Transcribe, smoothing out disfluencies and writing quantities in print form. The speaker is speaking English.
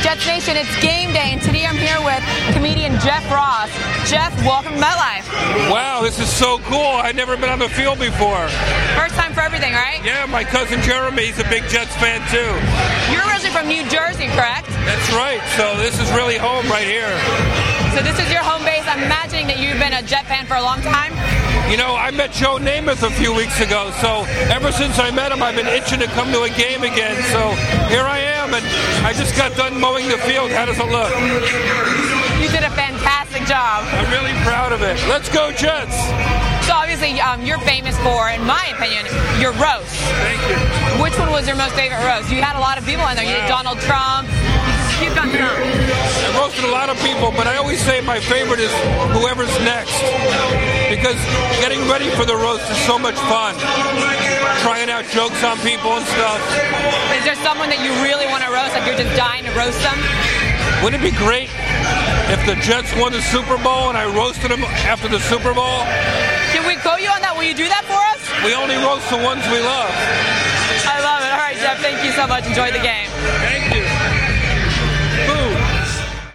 Jets Nation, it's game day, and today I'm here with comedian Jeff Ross. Jeff, welcome to MetLife. Wow, this is so cool. I've never been on the field before. First time for everything, right? Yeah, my cousin Jeremy, he's a big Jets fan too. You're originally from New Jersey, correct? That's right, so this is really home right here. So this is your home base. I'm imagining that you've been a Jet fan for a long time. You know, I met Joe Namath a few weeks ago, so ever since I met him, I've been itching to come to a game again. So here I am, and I just got done mowing the field. How does it look? You did a fantastic job. I'm really proud of it. Let's go, Jets! So obviously, you're famous for, in my opinion, your roast. Thank you. Which one was your most favorite roast? You had a lot of people in there. You had Donald Trump. You've done some. I roasted a lot of people, but I always say my favorite is whoever's next. Because getting ready for the roast is so much fun. Trying out jokes on people and stuff. Is there someone that you really want to roast, like you're just dying to roast them? Wouldn't it be great if the Jets won the Super Bowl and I roasted them after the Super Bowl? Can we quote you on that? Will you do that for us? We only roast the ones we love. I love it. All right, Jeff, thank you so much. Enjoy the game.